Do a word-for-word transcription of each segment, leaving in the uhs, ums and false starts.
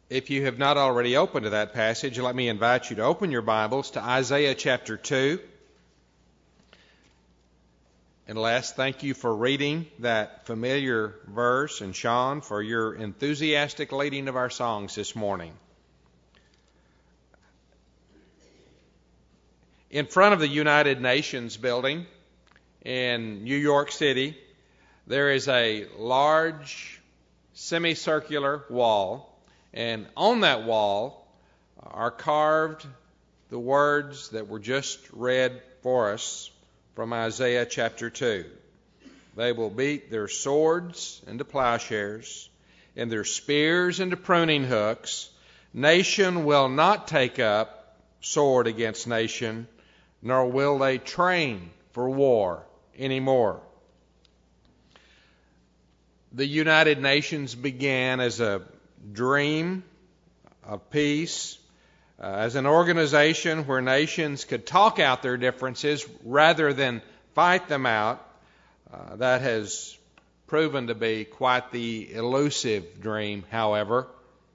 If you have not already opened to that passage, let me invite you to open your Bibles to Isaiah chapter two. And Les, thank you for reading that familiar verse, and Sean, for your enthusiastic leading of our songs this morning. In front of the United Nations building in New York City, there is a large semicircular wall. And on that wall are carved the words that were just read for us from Isaiah chapter two. They will beat their swords into plowshares and their spears into pruning hooks. Nation will not take up sword against nation, nor will they train for war anymore. The United Nations began as a dream of peace, uh, as an organization where nations could talk out their differences rather than fight them out. Uh, that has proven to be quite the elusive dream, however.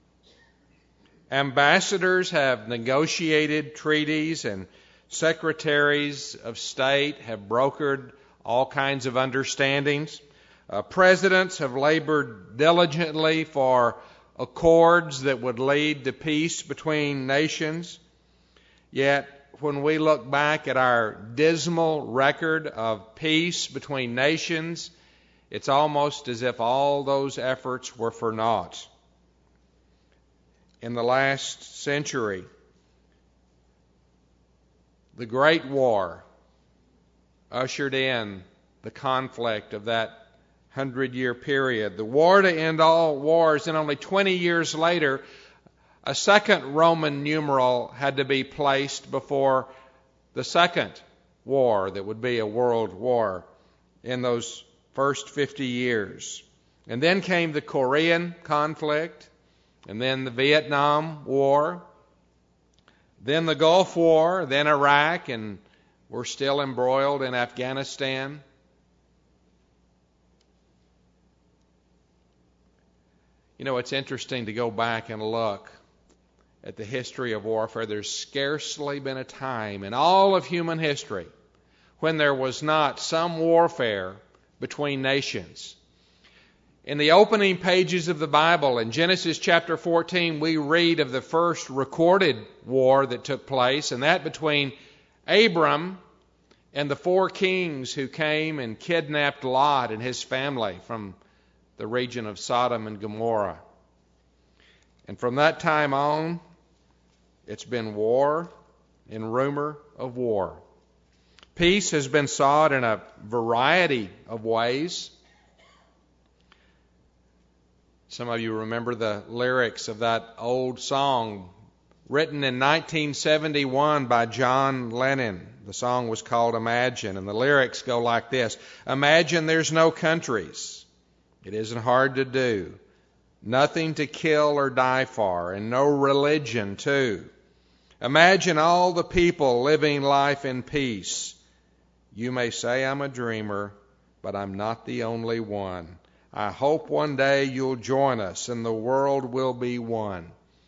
Ambassadors have negotiated treaties, and secretaries of state have brokered all kinds of understandings. Uh, presidents have labored diligently for accords that would lead to peace between nations. Yet, when we look back at our dismal record of peace between nations, it's almost as if all those efforts were for naught. In the last century, the Great War ushered in the conflict of that hundred-year period, the war to end all wars, and only twenty years later, a second Roman numeral had to be placed before the second war that would be a world war in those first fifty years. And then came the Korean conflict, and then the Vietnam War, then the Gulf War, then Iraq, and we're still embroiled in Afghanistan. You know, it's interesting to go back and look at the history of warfare. There's scarcely been a time in all of human history when there was not some warfare between nations. In the opening pages of the Bible, in Genesis chapter fourteen, we read of the first recorded war that took place, and that between Abram and the four kings who came and kidnapped Lot and his family from the region of Sodom and Gomorrah. And from that time on, it's been war and rumor of war. Peace has been sought in a variety of ways. Some of you remember the lyrics of that old song written in nineteen seventy-one by John Lennon. The song was called Imagine, and the lyrics go like this: Imagine there's no countries. It isn't hard to do. Nothing to kill or die for, and no religion too. Imagine all the people living life in peace. You may say I'm a dreamer, but I'm not the only one. I hope one day you'll join us and the world will be one.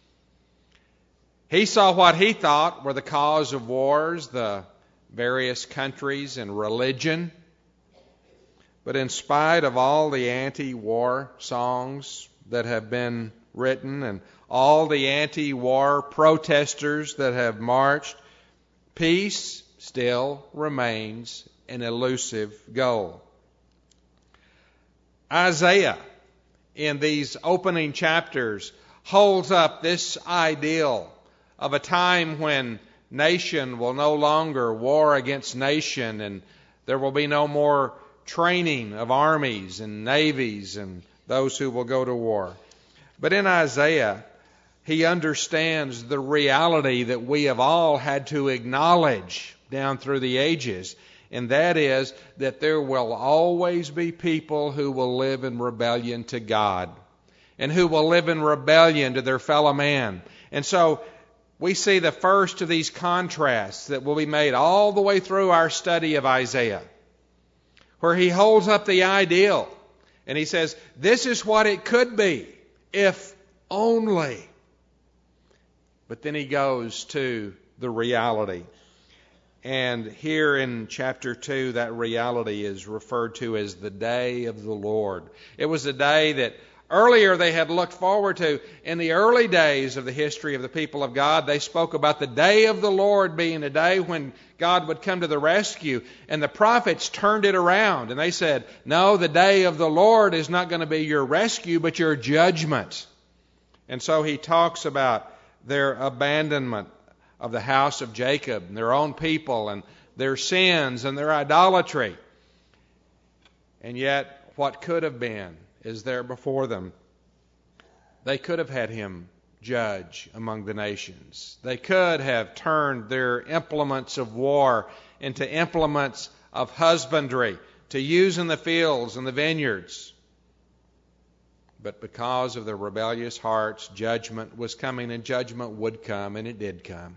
He saw what he thought were the cause of wars, the various countries and religion. But in spite of all the anti-war songs that have been written and all the anti-war protesters that have marched, peace still remains an elusive goal. Isaiah, in these opening chapters, holds up this ideal of a time when nation will no longer war against nation, and there will be no more training of armies and navies and those who will go to war. But in Isaiah, he understands the reality that we have all had to acknowledge down through the ages, and that is that there will always be people who will live in rebellion to God and who will live in rebellion to their fellow man. And so we see the first of these contrasts that will be made all the way through our study of Isaiah, where he holds up the ideal and he says, this is what it could be if only But then he goes to the reality. And here in chapter two, that reality is referred to as the day of the Lord. It was a day that earlier they had looked forward to. In the early days of the history of the people of God, they spoke about the day of the Lord being a day when God would come to the rescue. And the prophets turned it around and they said, no, the day of the Lord is not going to be your rescue, but your judgment. And so he talks about their abandonment of the house of Jacob and their own people and their sins and their idolatry. And yet what could have been is there before them. They could have had him judge among the nations. They could have turned their implements of war into implements of husbandry to use in the fields and the vineyards. But because of their rebellious hearts, judgment was coming, and judgment would come, and it did come.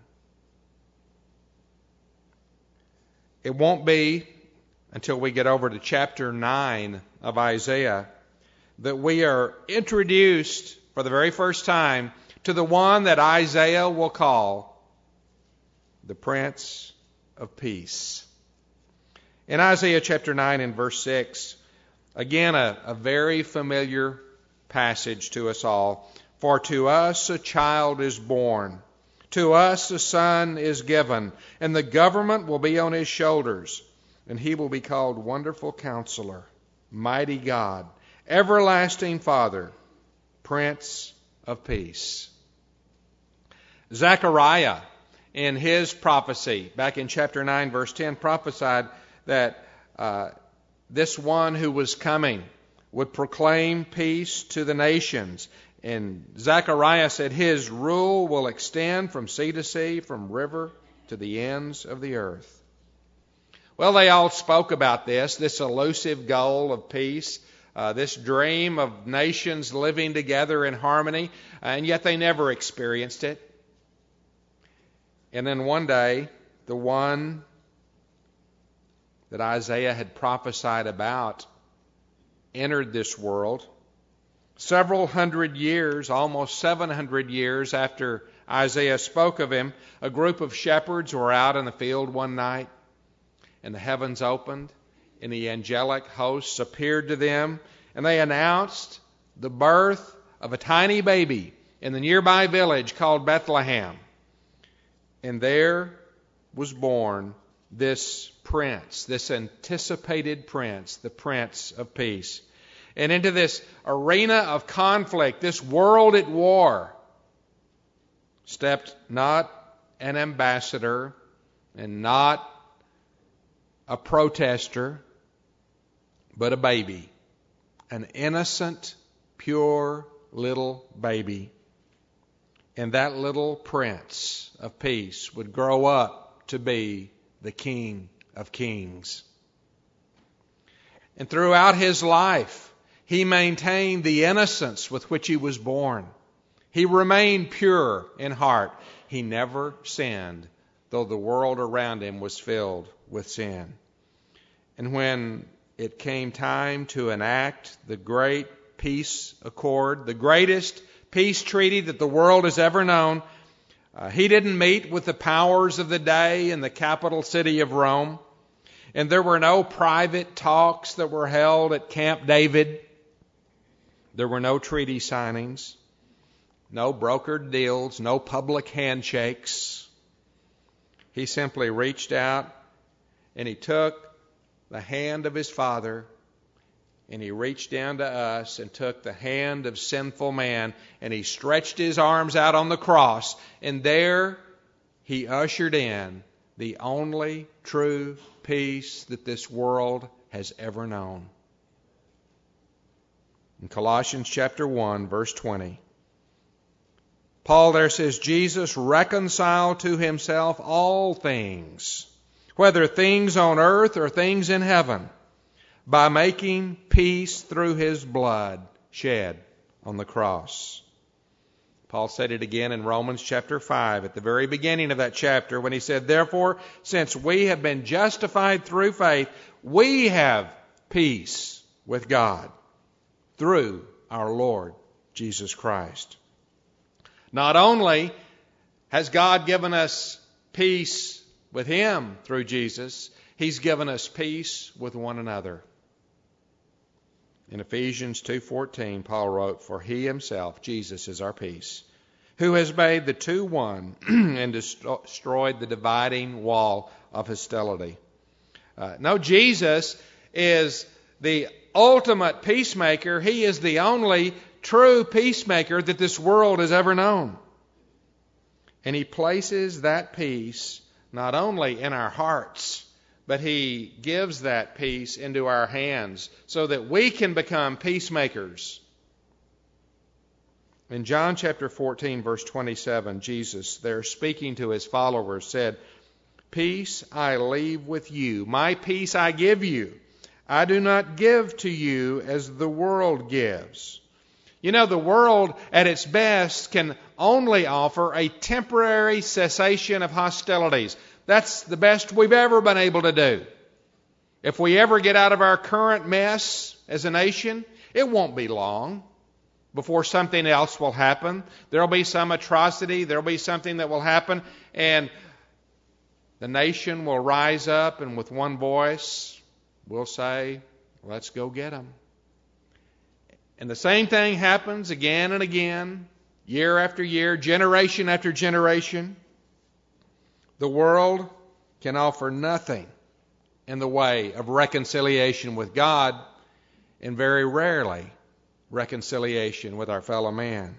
It won't be until we get over to chapter nine of Isaiah that we are introduced for the very first time to the one that Isaiah will call the Prince of Peace. In Isaiah chapter nine and verse six, again a, a very familiar passage to us all. For to us a child is born, to us a son is given, and the government will be on his shoulders, and he will be called Wonderful Counselor, Mighty God, Everlasting Father, Prince of Peace. Zechariah, in his prophecy, back in chapter nine, verse ten, prophesied that uh, this one who was coming would proclaim peace to the nations. And Zechariah said, his rule will extend from sea to sea, from river to the ends of the earth. Well, they all spoke about this, this elusive goal of peace, uh, this dream of nations living together in harmony, and yet they never experienced it. And then one day, the one that Isaiah had prophesied about entered this world. Several hundred years, almost seven hundred years after Isaiah spoke of him, a group of shepherds were out in the field one night, and the heavens opened, and the angelic hosts appeared to them, and they announced the birth of a tiny baby in the nearby village called Bethlehem. And there was born this prince, this anticipated prince, the Prince of Peace. And into this arena of conflict, this world at war, stepped not an ambassador and not a protester, but a baby, an innocent, pure little baby. And that little Prince of Peace would grow up to be the King of Kings. And throughout his life, he maintained the innocence with which he was born. He remained pure in heart. He never sinned, though the world around him was filled with sin. And when it came time to enact the great peace accord, the greatest peace treaty that the world has ever known, uh, he didn't meet with the powers of the day in the capital city of Rome. And there were no private talks that were held at Camp David. There were no treaty signings, no brokered deals, no public handshakes. He simply reached out and he took the hand of his Father and he reached down to us and took the hand of sinful man and he stretched his arms out on the cross, and there he ushered in the only true peace that this world has ever known. In Colossians chapter one, verse twenty, Paul there says, Jesus reconciled to himself all things, whether things on earth or things in heaven, by making peace through his blood shed on the cross. Paul said it again in Romans chapter five, at the very beginning of that chapter, when he said, therefore, since we have been justified through faith, we have peace with God through our Lord Jesus Christ. Not only Has God given us peace with Him through Jesus? He's given us peace with one another. In Ephesians two fourteen, Paul wrote, "For He Himself, Jesus, is our peace, who has made the two one and destroyed the dividing wall of hostility." Uh, no, Jesus is the ultimate peacemaker. He is the only true peacemaker that this world has ever known. And He places that peace not only in our hearts, but He gives that peace into our hands so that we can become peacemakers. In John chapter fourteen, verse twenty-seven, Jesus, there speaking to His followers, said, "Peace I leave with you. My peace I give you. I do not give to you as the world gives." You know, the world at its best can only offer a temporary cessation of hostilities. That's the best we've ever been able to do. If we ever get out of our current mess as a nation, it won't be long before something else will happen. There'll be some atrocity. There'll be something that will happen, and the nation will rise up, and with one voice, we'll say, "Let's go get them." And the same thing happens again and again, year after year, generation after generation. The world can offer nothing in the way of reconciliation with God, and very rarely reconciliation with our fellow man.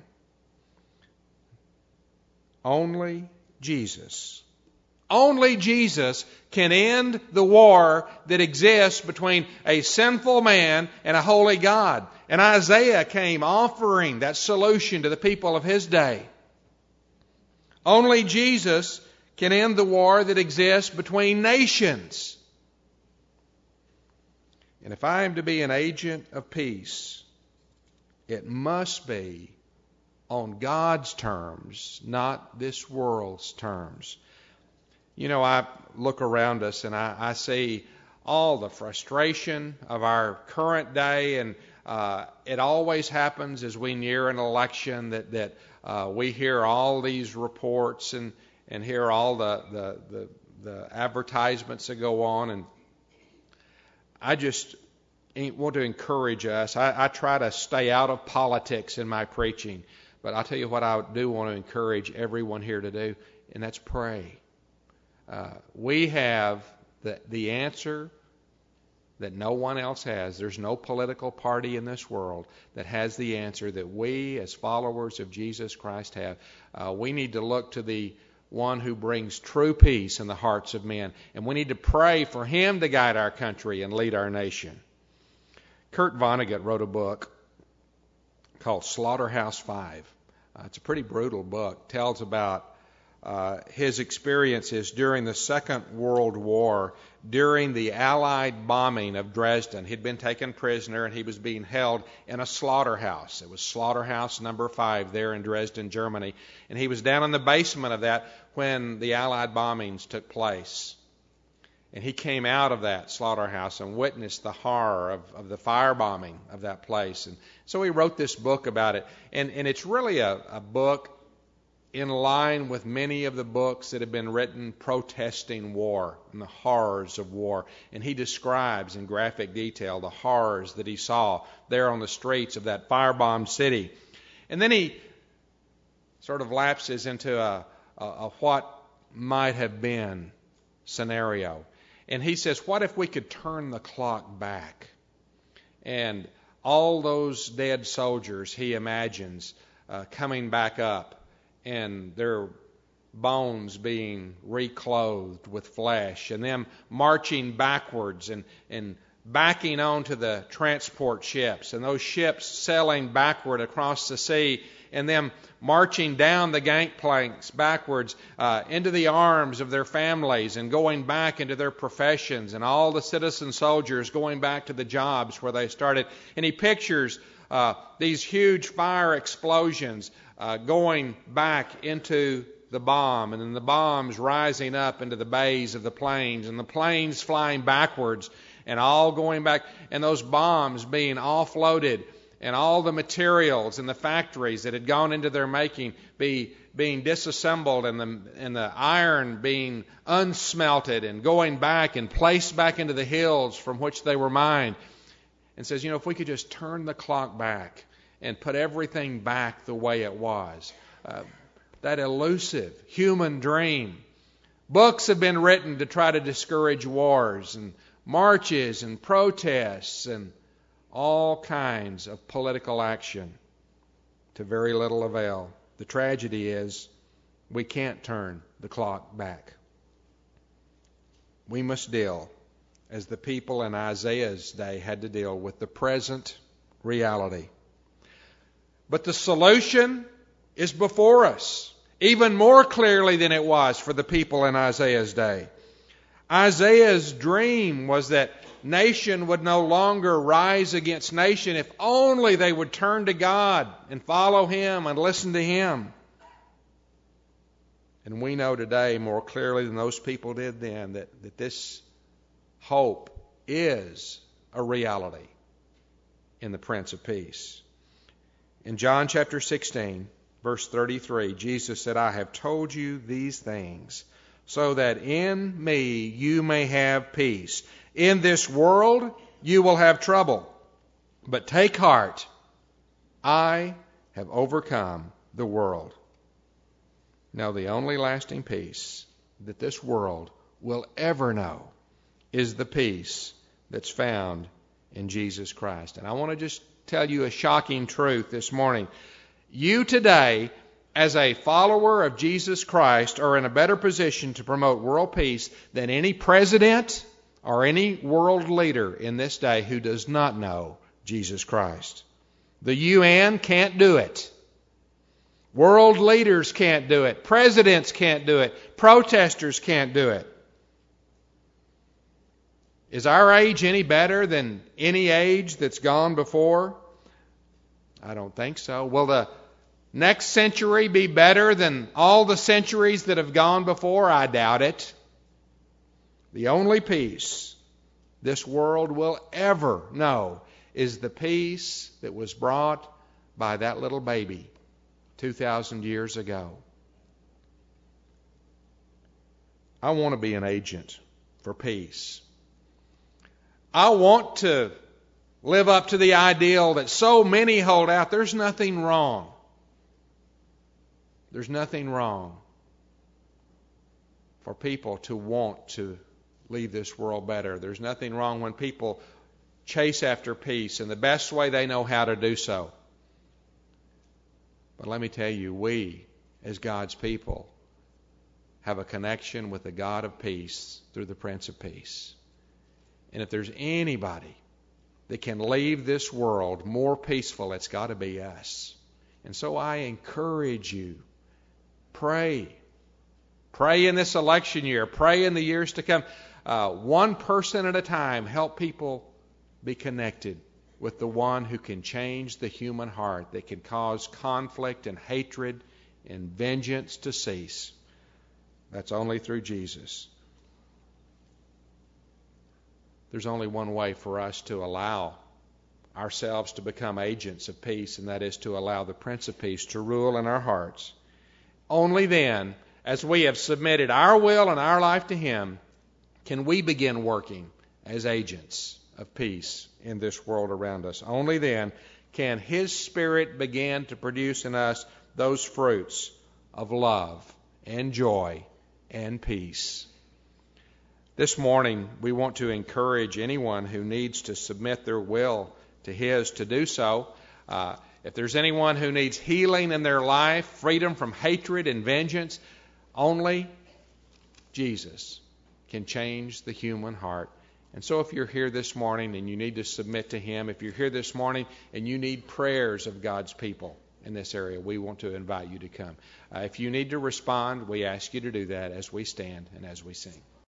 Only Jesus, only Jesus can end the war that exists between a sinful man and a holy God. And Isaiah came offering that solution to the people of his day. Only Jesus can end the war that exists between nations. And if I am to be an agent of peace, it must be on God's terms, not this world's terms. You know, I look around us and I, I see all the frustration of our current day, and uh, it always happens as we near an election that, that uh, we hear all these reports and, and hear all the, the, the, the advertisements that go on. And I just want to encourage us. I, I try to stay out of politics in my preaching, but I'll tell you what I do want to encourage everyone here to do, and that's pray. Uh, we have the, the answer that no one else has. There's no political party in this world that has the answer that we as followers of Jesus Christ have. Uh, we need to look to the one who brings true peace in the hearts of men, and we need to pray for Him to guide our country and lead our nation. Kurt Vonnegut wrote a book called Slaughterhouse Five. Uh, it's a pretty brutal book. It tells about uh, his experiences during the Second World War, during the Allied bombing of Dresden. He'd been taken prisoner and he was being held in a slaughterhouse. It was Slaughterhouse Number Five there in Dresden, Germany. And he was down in the basement of that when the Allied bombings took place. And he came out of that slaughterhouse and witnessed the horror of, of the firebombing of that place. And so he wrote this book about it. And, and it's really a, a book in line with many of the books that have been written protesting war and the horrors of war. And he describes in graphic detail the horrors that he saw there on the streets of that firebombed city. And then he sort of lapses into a, a, a what might have been scenario. And he says, what if we could turn the clock back? And all those dead soldiers, he imagines, uh, coming back up and their bones being reclothed with flesh, and them marching backwards and, and backing onto the transport ships, and those ships sailing backward across the sea, and them marching down the gangplanks backwards uh, into the arms of their families and going back into their professions, and all the citizen soldiers going back to the jobs where they started. And he pictures uh, these huge fire explosions uh, going back into the bomb, and then the bombs rising up into the bays of the planes, and the planes flying backwards and all going back, and those bombs being offloaded and all the materials in the factories that had gone into their making be being disassembled, and the and the iron being unsmelted and going back and placed back into the hills from which they were mined. And says, you know, if we could just turn the clock back and put everything back the way it was. Uh, that elusive human dream. Books have been written to try to discourage wars and marches and protests and all kinds of political action to very little avail. The tragedy is we can't turn the clock back. We must deal, as the people in Isaiah's day had to deal, with the present reality. But the solution is before us, even more clearly than it was for the people in Isaiah's day. Isaiah's dream was that nation would no longer rise against nation if only they would turn to God and follow Him and listen to Him. And we know today more clearly than those people did then that, that this hope is a reality in the Prince of Peace. In John chapter sixteen, verse thirty-three, Jesus said, I have told you these things so that in me you may have peace. In this world you will have trouble, but take heart, I have overcome the world. Now the only lasting peace that this world will ever know is the peace that's found in Jesus Christ. And I want to just tell you a shocking truth this morning. You today, as a follower of Jesus Christ, are in a better position to promote world peace than any president or any world leader in this day who does not know Jesus Christ. The U N can't do it. World leaders can't do it. Presidents can't do it. Protesters can't do it. Is our age any better than any age that's gone before? I don't think so. Will the next century be better than all the centuries that have gone before? I doubt it. The only peace this world will ever know is the peace that was brought by that little baby two thousand years ago. I want to be an agent for peace. I want to live up to the ideal that so many hold out. There's nothing wrong. There's nothing wrong for people to want to leave this world better. There's nothing wrong when people chase after peace in the best way they know how to do so. But let me tell you, we, as God's people, have a connection with the God of peace through the Prince of Peace. And if there's anybody that can leave this world more peaceful, it's got to be us. And so I encourage you, pray. Pray in this election year. Pray in the years to come. Uh, one person at a time, help people be connected with the one who can change the human heart, that can cause conflict and hatred and vengeance to cease. That's only through Jesus. There's only one way for us to allow ourselves to become agents of peace, and that is to allow the Prince of Peace to rule in our hearts. Only then, as we have submitted our will and our life to Him, can we begin working as agents of peace in this world around us. Only then can His Spirit begin to produce in us those fruits of love and joy and peace. This morning, we want to encourage anyone who needs to submit their will to His to do so. Uh, if there's anyone who needs healing in their life, freedom from hatred and vengeance, only Jesus can change the human heart. And so if you're here this morning and you need to submit to Him, if you're here this morning and you need prayers of God's people in this area, we want to invite you to come. Uh, if you need to respond, we ask you to do that as we stand and as we sing.